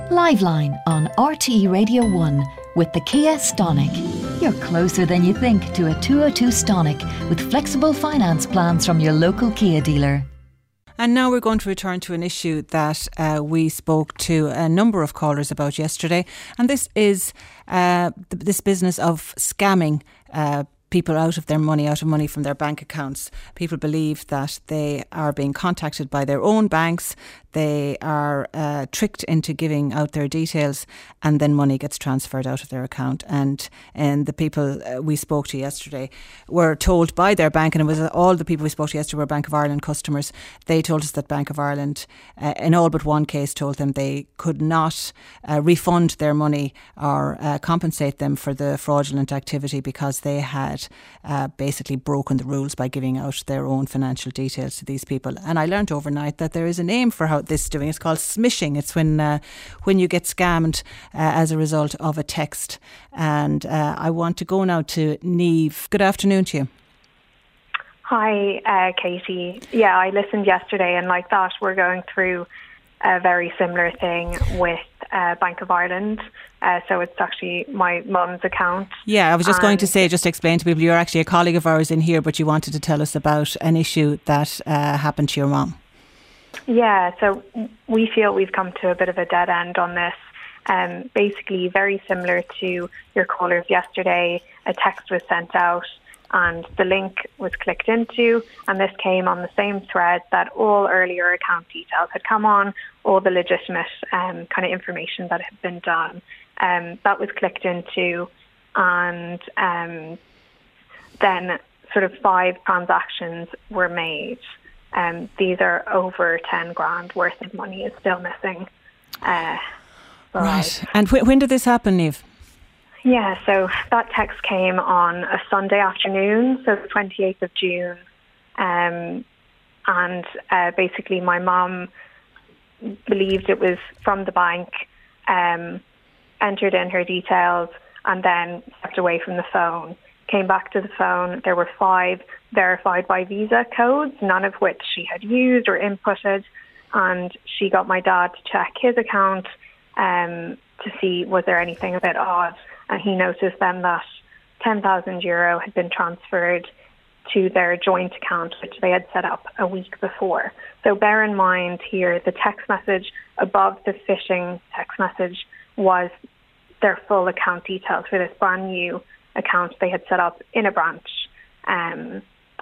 Liveline on RTE Radio 1 with the Kia Stonic. You're closer than you think to a 202 Stonic with flexible finance plans from your local Kia dealer. And now we're going to return to an issue that we spoke to a number of callers about yesterday. And this is this business of scamming people out of money from their bank accounts. People believe that they are being contacted by their own banks. They are tricked into giving out their details, and then money gets transferred out of their account. And the people we spoke to yesterday were told by their bank, and it was all the people we spoke to yesterday were Bank of Ireland customers. They told us that Bank of Ireland, in all but one case, told them they could not refund their money or compensate them for the fraudulent activity because they had basically broken the rules by giving out their own financial details to these people. And I learned overnight that there is a name for how this is doing. It's called smishing. It's when you get scammed as a result of a text. And I want to go now to Niamh. Good afternoon to you. Hi, Katie. Yeah, I listened yesterday, and like that, we're going through a very similar thing with Bank of Ireland. So it's actually my mum's account. Yeah, I was just going to say, just to explain to people, you're actually a colleague of ours in here, but you wanted to tell us about an issue that happened to your mum. Yeah, so we feel we've come to a bit of a dead end on this. Basically, very similar to your callers yesterday, a text was sent out and the link was clicked into, and this came on the same thread that all earlier account details had come on, all the legitimate kind of information that had been done. That was clicked into, and then sort of 5 transactions were made. These are over 10 grand worth of money is still missing. Right. And when did this happen, Niamh? Yeah, so that text came on a Sunday afternoon, so the 28th of June. And basically my mum believed it was from the bank, entered in her details, and then stepped away from the phone. Came back to the phone. There were 5 verified by Visa codes, none of which she had used or inputted. And she got my dad to check his account to see was there anything a bit odd. And he noticed then that €10,000 had been transferred to their joint account, which they had set up a week before. So bear in mind here, the text message above the phishing text message was their full account details for this brand new account they had set up in a branch. And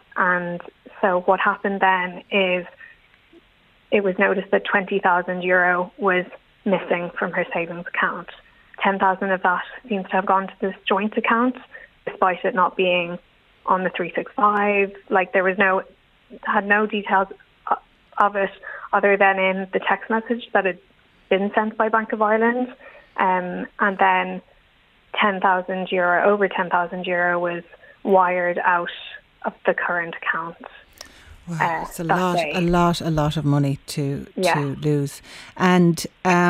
so what happened then is it was noticed that €20,000 was missing from her savings account. 10,000 of that seems to have gone to this joint account, despite it not being on the 365. Like there was had no details of it other than in the text message that had been sent by Bank of Ireland. And then €10,000, over €10,000 was wired out of the current account. Wow, it's a lot of money to lose. And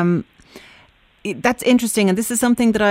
that's interesting. And this is something that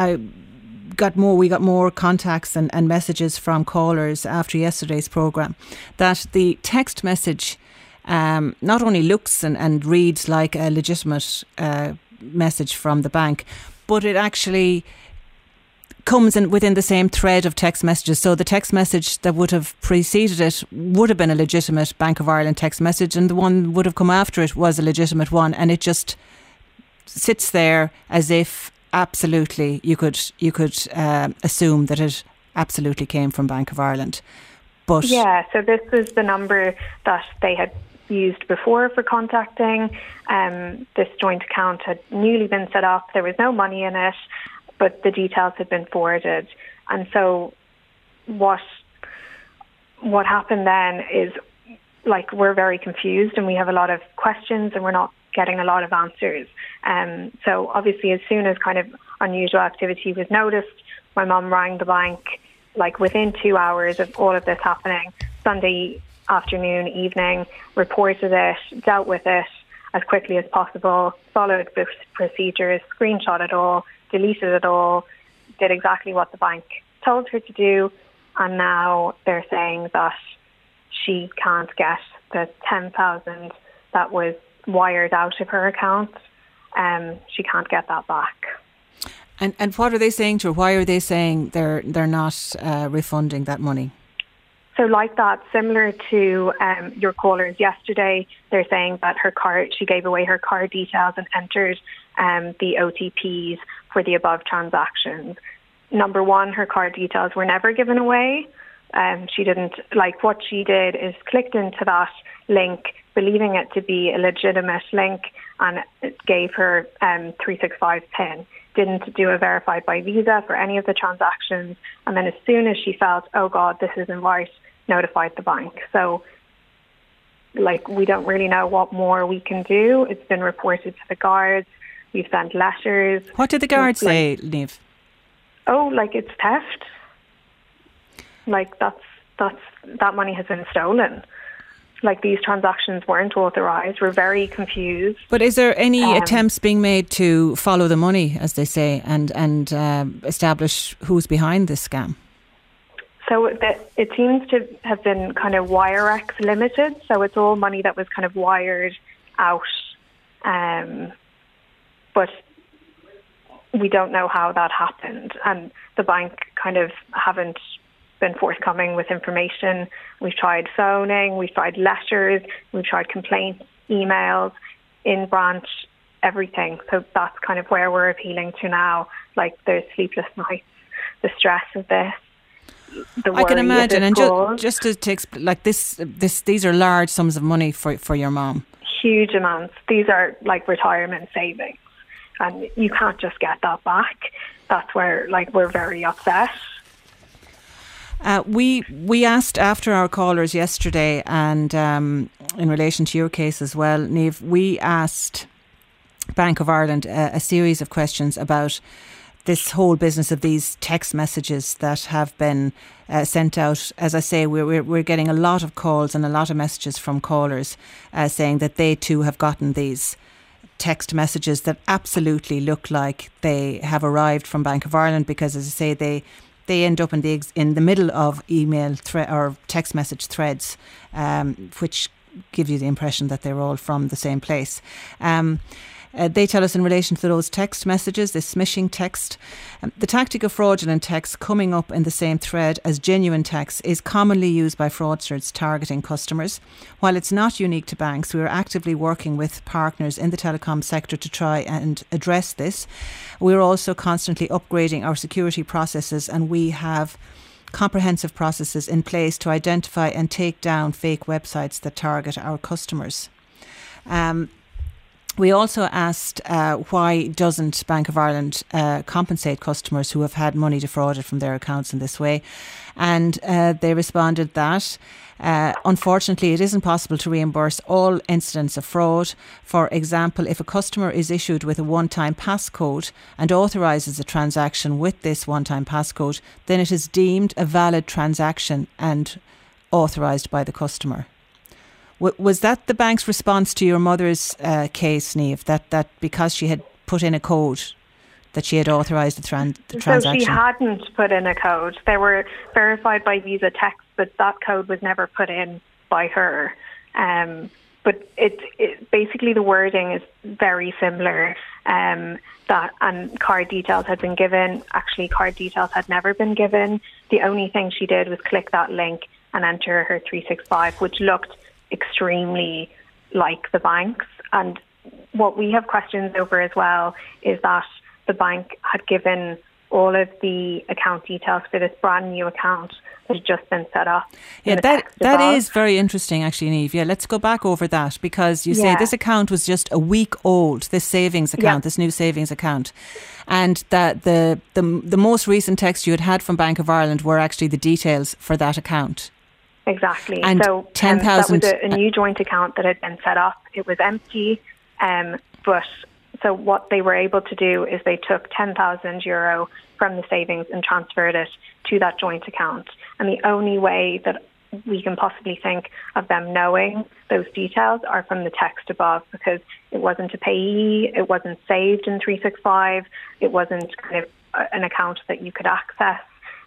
we got more contacts and messages from callers after yesterday's programme, that the text message not only looks and reads like a legitimate message from the bank, but it actually comes in within the same thread of text messages. So the text message that would have preceded it would have been a legitimate Bank of Ireland text message, and the one would have come after it was a legitimate one, and it just sits there as if absolutely you could assume that it absolutely came from Bank of Ireland. But yeah, so this was the number that they had used before for contacting. This joint account had newly been set up. There was no money in it, but the details had been forwarded. And so what happened then is, like, we're very confused and we have a lot of questions and we're not getting a lot of answers. So obviously as soon as kind of unusual activity was noticed, my mum rang the bank, like within 2 hours of all of this happening, Sunday afternoon, evening, reported it, dealt with it as quickly as possible, followed the procedures, screenshot it all, deleted it all, did exactly what the bank told her to do, and now they're saying that she can't get the 10,000 that was wired out of her account. she can't get that back. And what are they saying to her? Why are they saying they're not refunding that money? So like that, similar to your callers yesterday, they're saying that she gave away her card details and entered the OTPs for the above transactions. Number one, her card details were never given away. She didn't, what she did is clicked into that link, believing it to be a legitimate link, and it gave her 365 PIN. Didn't do a verified by Visa for any of the transactions. And then as soon as she felt, oh God, this isn't right, notified the bank. So we don't really know what more we can do. It's been reported to the guards. We've sent letters. What did the guards say, Niamh? Oh, it's theft. That money has been stolen. These transactions weren't authorised. We're very confused. But is there any attempts being made to follow the money, as they say, and establish who's behind this scam? So it seems to have been kind of WireX limited. So it's all money that was kind of wired out. But we don't know how that happened. And the bank kind of haven't been forthcoming with information. We've tried phoning, we've tried letters, we've tried complaints, emails, in branch, everything. So that's kind of where we're appealing to now. There's sleepless nights, the stress of this. I can imagine, and just to these are large sums of money for your mom. Huge amounts. These are retirement savings, and you can't just get that back. That's where we're very upset. We asked after our callers yesterday, and in relation to your case as well, Niamh, we asked Bank of Ireland a series of questions about this whole business of these text messages that have been sent out. As I say, we're getting a lot of calls and a lot of messages from callers saying that they too have gotten these text messages that absolutely look like they have arrived from Bank of Ireland, because, as I say, they end up in the middle of email or text message threads, which give you the impression that they're all from the same place. They tell us in relation to those text messages, this smishing text, the tactic of fraudulent text coming up in the same thread as genuine text is commonly used by fraudsters targeting customers. While it's not unique to banks, we are actively working with partners in the telecom sector to try and address this. We're also constantly upgrading our security processes, and we have comprehensive processes in place to identify and take down fake websites that target our customers. We also asked why doesn't Bank of Ireland compensate customers who have had money defrauded from their accounts in this way, and they responded that unfortunately it isn't possible to reimburse all incidents of fraud. For example, if a customer is issued with a one-time passcode and authorises a transaction with this one-time passcode, then it is deemed a valid transaction and authorised by the customer. Was that the bank's response to your mother's case, Niamh, that because she had put in a code that she had authorised the transaction? So she hadn't put in a code. They were verified by Visa text, but that code was never put in by her. But it basically the wording is very similar. And card details had been given. Actually, card details had never been given. The only thing she did was click that link and enter her 365, which looked extremely like the bank's. And what we have questions over as well is that the bank had given all of the account details for this brand new account that had just been set up. Yeah, that is very interesting actually, Niamh. Yeah, let's go back over that, because you say this account was just a week old, this savings account, this new savings account, and that the most recent text you had from Bank of Ireland were actually the details for that account. Exactly. And so 10,000. that was a new joint account that had been set up. It was empty, but so what they were able to do is they took €10,000 from the savings and transferred it to that joint account. And the only way that we can possibly think of them knowing those details are from the text above, because it wasn't a payee, it wasn't saved in 365, it wasn't kind of an account that you could access.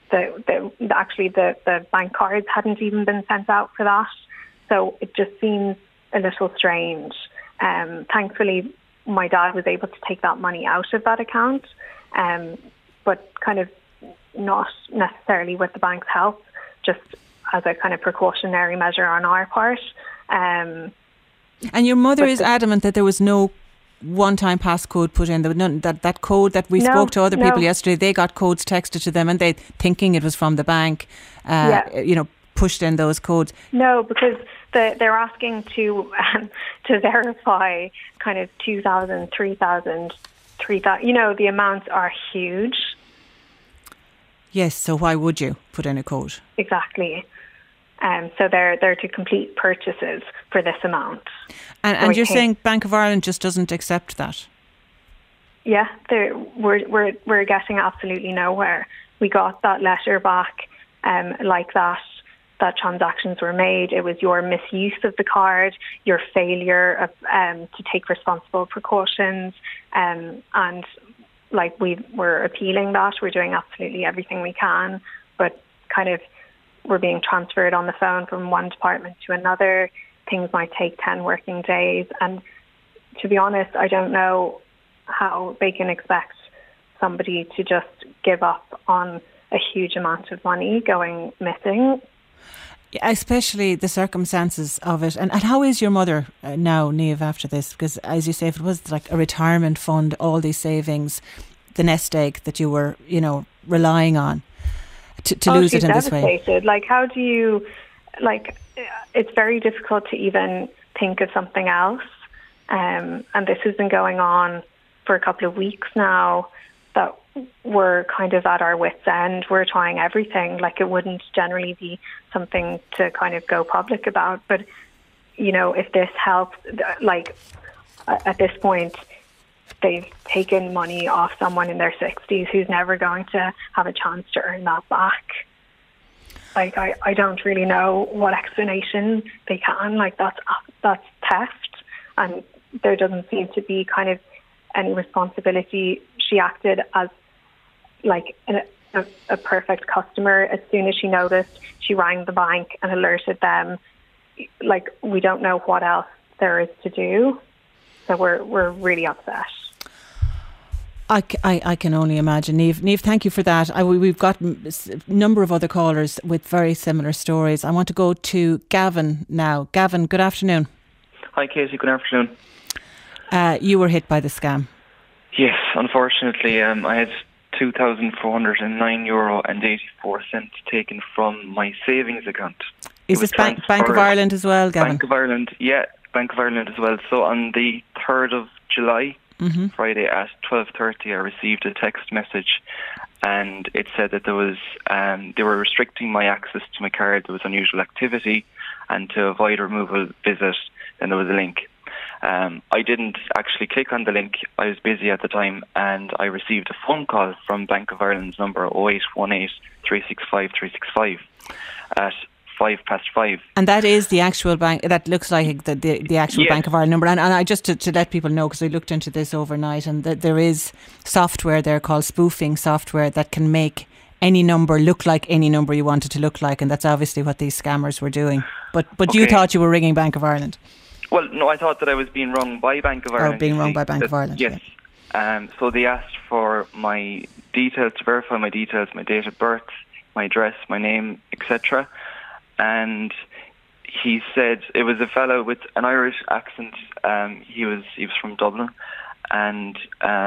The bank cards hadn't even been sent out for that. So it just seems a little strange. Thankfully, my dad was able to take that money out of that account, but kind of not necessarily with the bank's help, just as a kind of precautionary measure on our part. And your mother is adamant that there was no one-time passcode put in. There was none, that code that we spoke to other people yesterday, they got codes texted to them and they, thinking it was from the bank, pushed in those codes. No, because they're asking to verify kind of 2,000, 3,000, 3,000. The amounts are huge. Yes, so why would you put in a code? Exactly. So they're to complete purchases for this amount. And you're saying Bank of Ireland just doesn't accept that? Yeah, we're getting absolutely nowhere. We got that letter back like that transactions were made. It was your misuse of the card, your failure of to take responsible precautions, and like we're appealing that. We're doing absolutely everything we can, but kind of we're being transferred on the phone from one department to another. Things might take 10 working days. And to be honest, I don't know how they can expect somebody to just give up on a huge amount of money going missing. Especially the circumstances of it. And how is your mother now, Niamh, after this? Because as you say, if it was like a retirement fund, all these savings, the nest egg that you were, relying on, to lose it in this way. Devastated. Like, how do you, it's very difficult to even think of something else. And this has been going on for a couple of weeks now, that we're kind of at our wits' end. We're trying everything. Like, it wouldn't generally be something to kind of go public about. But, if this helps, at this point, they've taken money off someone in their 60s who's never going to have a chance to earn that back. Like, I don't really know what explanation they can. Like, that's theft, and there doesn't seem to be kind of any responsibility. She acted as like a perfect customer. As soon as she noticed, she rang the bank and alerted them. Like, we don't know what else there is to do. So we're really upset. I can only imagine. Niamh, thank you for that. We've got a number of other callers with very similar stories. I want to go to Gavin now. Gavin, good afternoon. Hi, Casey. Good afternoon. You were hit by the scam. Yes, unfortunately, I had €2,409.84 taken from my savings account. Is this Bank of Ireland as well, Gavin? Bank of Ireland, yeah, Bank of Ireland as well. So on the 3rd of July, Friday at 12:30, I received a text message, and it said that there was they were restricting my access to my card. There was unusual activity, and to avoid a removal visit, then there was a link. I didn't actually click on the link. I was busy at the time, and I received a phone call from Bank of Ireland's number 0818 365 365 at 5:05. And that is the actual bank. That looks like the actual yes. Bank of Ireland number. And I just to let people know, because I looked into this overnight, and that there is software there called spoofing software that can make any number look like any number you want it to look like, and that's obviously what these scammers were doing. But okay. You thought you were ringing Bank of Ireland. Well, no, I thought that I was being rung by Bank of Ireland. Or being rung by Bank of Ireland. Yes. Yeah. So they asked for my details, to verify my details, my date of birth, my address, my name, etc. And he said it was a fellow with an Irish accent. He was from Dublin, and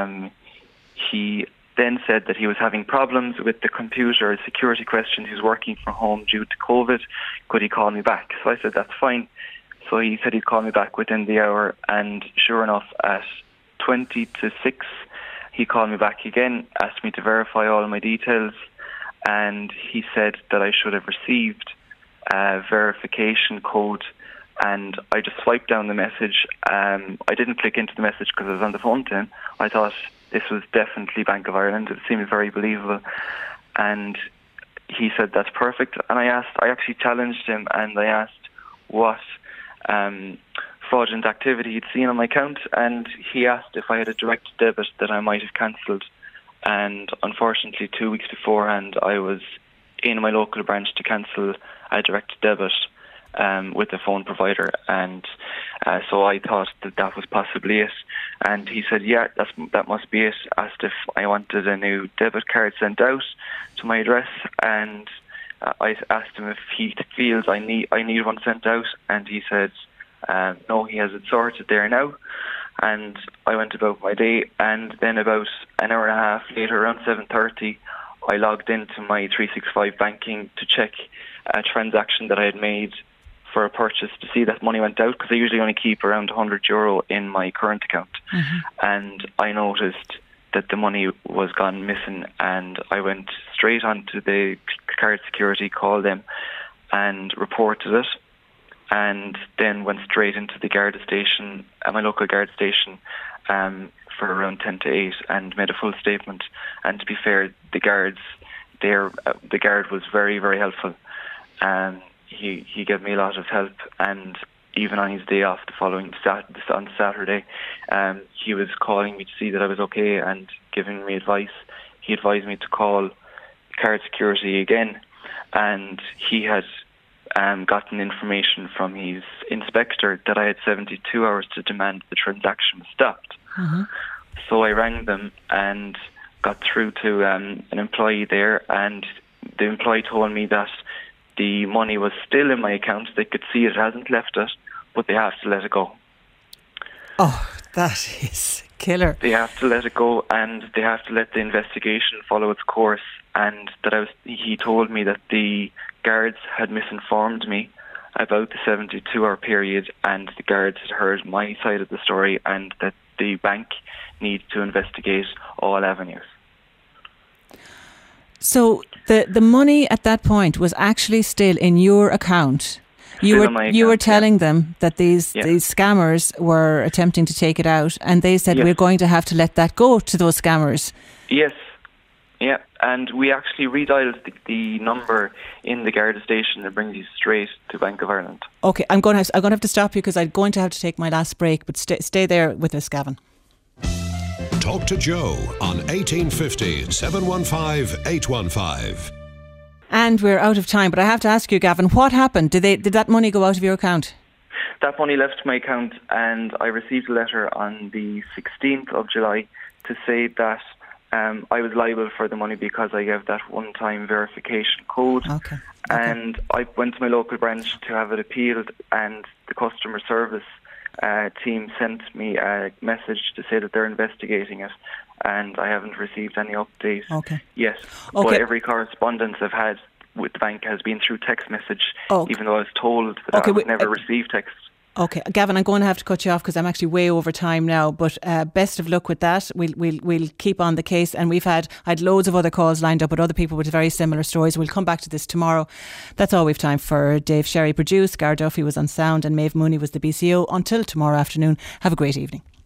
he then said that he was having problems with the computer, security questions. He was working from home due to COVID. Could he call me back? So I said that's fine. So he said he'd call me back within the hour, and sure enough, at 20 to 6, he called me back again, asked me to verify all of my details, and he said that I should have received a verification code, and I just swiped down the message. I didn't click into the message because I was on the phone to him. I thought this was definitely Bank of Ireland. It seemed very believable, and he said that's perfect. And I actually challenged him, and I asked what fraudulent activity he'd seen on my account, and he asked if I had a direct debit that I might have cancelled. And unfortunately, 2 weeks beforehand, I was in my local branch to cancel a direct debit, with the phone provider, and so I thought that was possibly it. And he said, yeah, that must be it. Asked if I wanted a new debit card sent out to my address, and I asked him if he feels I need one sent out, and he said no, he has it sorted there now. And I went about my day, and then about an hour and a half later, around 7:30, I logged into my 365 banking to check a transaction that I had made for a purchase to see that money went out, because I usually only keep around €100 in my current account. And I noticed that the money was gone missing, and I went straight onto the card security, called them and reported it, and then went straight into the Garda station, my local Garda station, for around 10 to 8, and made a full statement. And to be fair, the guard was very, very helpful. He gave me a lot of help, and even on his day off the following on Saturday, he was calling me to see that I was okay and giving me advice. He advised me to call card security again, and he had gotten information from his inspector that I had 72 hours to demand the transaction was stopped. So I rang them and got through to an employee there, and the employee told me that the money was still in my account. They could see it hasn't left it, but they have to let it go. Oh, that is killer. They have to let it go, and they have to let the investigation follow its course. And he told me that the guards had misinformed me about the 72-hour period, and the guards had heard my side of the story, and that the bank needs to investigate all avenues. So the money at that point was actually still in your account. You were telling them that these scammers were attempting to take it out, and they said, we're going to have to let that go to those scammers. Yes. Yeah, and we actually redialed the number in the Garda station that brings you straight to Bank of Ireland. Okay, I'm going to have to stop you because I'm going to have to take my last break, but stay there with us, Gavin. Talk to Joe on 1850 715 815. And we're out of time, but I have to ask you, Gavin, what happened? Did that money go out of your account? That money left my account, and I received a letter on the 16th of July to say that I was liable for the money because I gave that one-time verification code. Okay. And I went to my local branch to have it appealed, and the customer service team sent me a message to say that they're investigating it, and I haven't received any update yet. But every correspondence I've had with the bank has been through text message, even though I was told that I would never receive text. Okay, Gavin, I'm going to have to cut you off because I'm actually way over time now. But best of luck with that. We'll keep on the case, and I had loads of other calls lined up with other people with very similar stories. We'll come back to this tomorrow. That's all we've time for. Dave Sherry produced, Gar Duffy was on sound, and Maeve Mooney was the BCO. Until tomorrow afternoon, have a great evening.